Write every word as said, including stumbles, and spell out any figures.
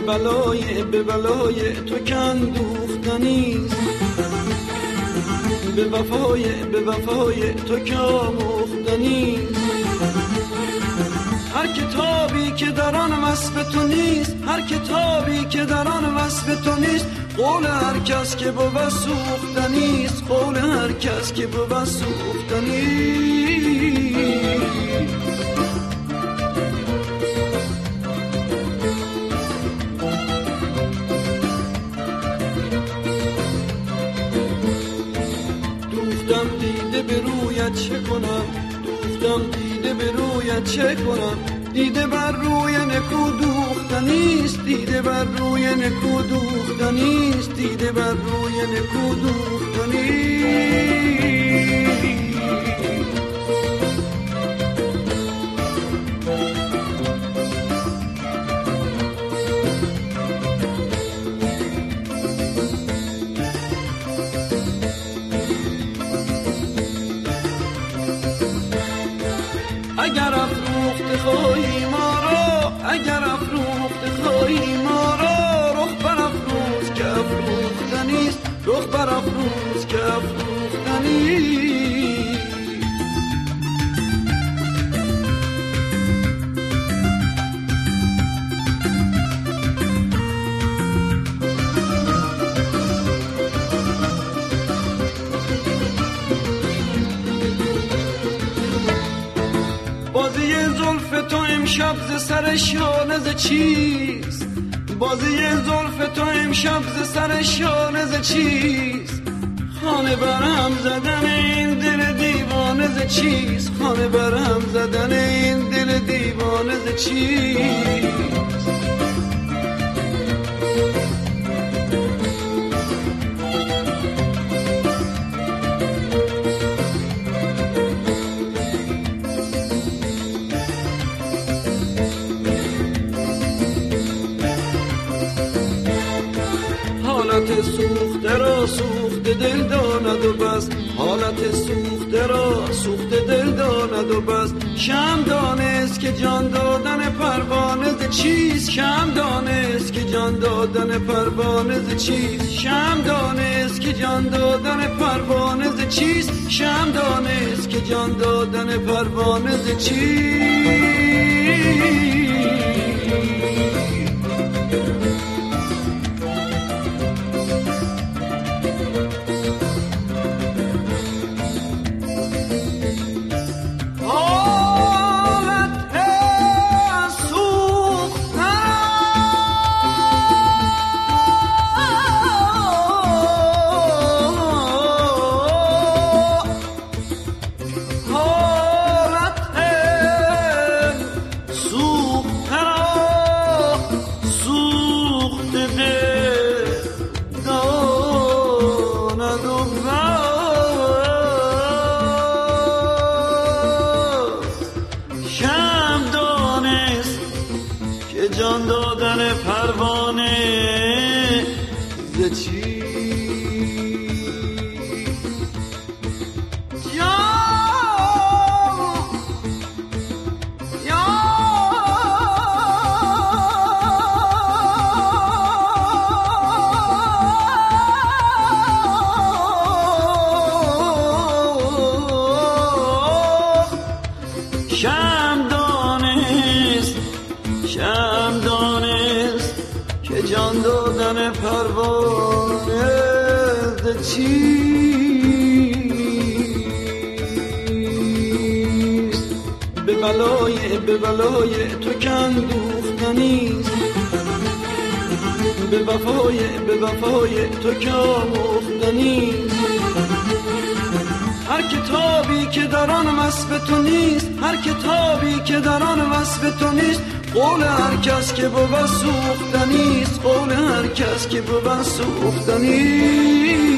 بلای به بلای تو کندوختنیست، به وفای به وفای تو که آموختنیست. هر کتابی که در آن وصف تو نیست، هر کتابی که در آن وصف تو نیست، قول هر کس که بود سوختنیست، قول هر کس که بود سوختنیست. دوختم دیده به رویت چه کنم، دوختم دیده به رویت چه کنم، دیده بر روی نکو دوختنیست، دیده بر روی نکو دوختنیست، دیده بر روی نکو دوختنیست. اگر افروخت خواهی ما را، اگر افروخت خواهی ما را، رخ بر افروز که افروختنیست، رخ بر افروز که افروختنیست. بازی زلف تو امشب ز سر شانه ز چیست، بازی زلف تو امشب ز سر شانه ز چیست، خانه برهم زدن این دل دیوانه ز چیست، خانه برهم زدن این دل دیوانه ز چیست. حالت سوخته را سوخته دل داند و بس، حالت سوخته را سوخته دل داند و بس. شم دانست که جان دادن پروانه ز چیست، شم دانست که جان دادن پروانه ز چیست، شم دانست که جان دادن پروانه ز چیست، شم دانست که جان دادن پروانه ز چیست. جان دادن پروانه ز چی شم دانست شم دانست که جان دادن پروانه ز چیست. به بلای به بلای تو کندوختنیست، به وفای به وفای تو که آموختنیست. هر کتابی که در آن وصف تو نیست، هر کتابی که در آن وصف تو نیست، قول هر کس که بود سوختنیست، قول هر کس که بود سوختنیست.